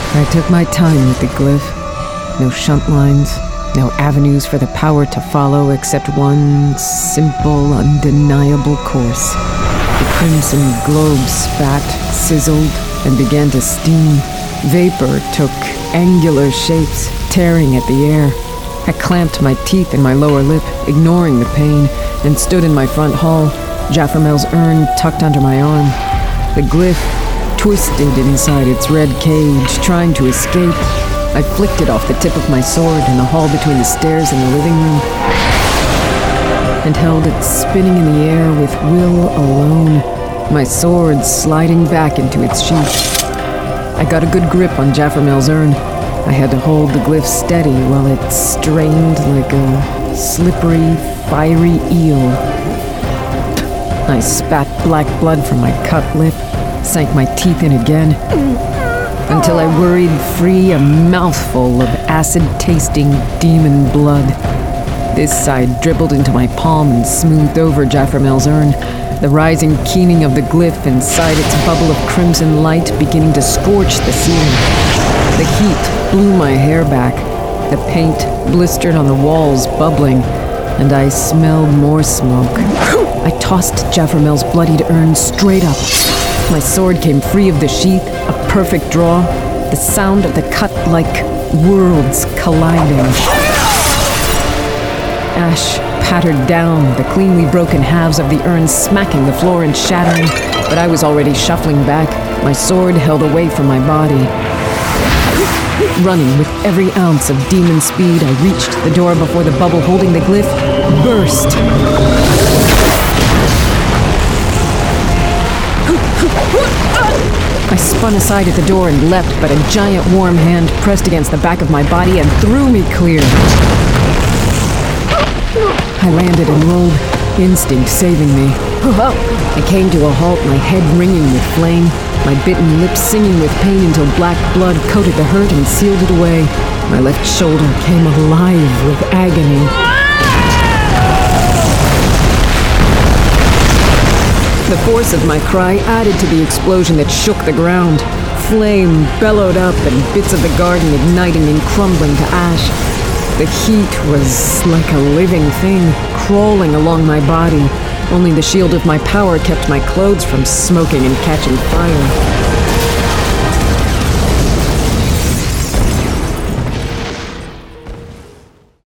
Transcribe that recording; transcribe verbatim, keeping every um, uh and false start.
I took my time with the glyph. No shunt lines, no avenues for the power to follow except one simple, undeniable course. The crimson globe spat, sizzled, and began to steam. Vapor took angular shapes, tearing at the air. I clamped my teeth in my lower lip, ignoring the pain, and stood in my front hall, Jaframel's urn tucked under my arm. The glyph twisted inside its red cage, trying to escape. I flicked it off the tip of my sword in the hall between the stairs and the living room, and held it spinning in the air with will alone, my sword sliding back into its sheath. I got a good grip on Jaframel's urn. I had to hold the glyph steady while it strained like a slippery, fiery eel. I spat black blood from my cut lip, sank my teeth in again, until I worried free a mouthful of acid-tasting demon blood. This side dribbled into my palm and smoothed over Jaframel's urn, the rising keening of the glyph inside its bubble of crimson light beginning to scorch the ceiling. The heat blew my hair back, the paint blistered on the walls bubbling, and I smelled more smoke. I tossed Jaframel's bloodied urn straight up. My sword came free of the sheath, a perfect draw, the sound of the cut like worlds colliding. Ash pattered down, the cleanly broken halves of the urn smacking the floor and shattering, but I was already shuffling back, my sword held away from my body. Running with every ounce of demon speed, I reached the door before the bubble holding the glyph burst. I spun aside at the door and leapt, but a giant warm hand pressed against the back of my body and threw me clear. I landed and rolled, instinct saving me. I came to a halt, my head ringing with flame, my bitten lips singing with pain until black blood coated the hurt and sealed it away. My left shoulder came alive with agony. The force of my cry added to the explosion that shook the ground. Flame bellowed up and bits of the garden igniting and crumbling to ash. The heat was like a living thing, crawling along my body. Only the shield of my power kept my clothes from smoking and catching fire.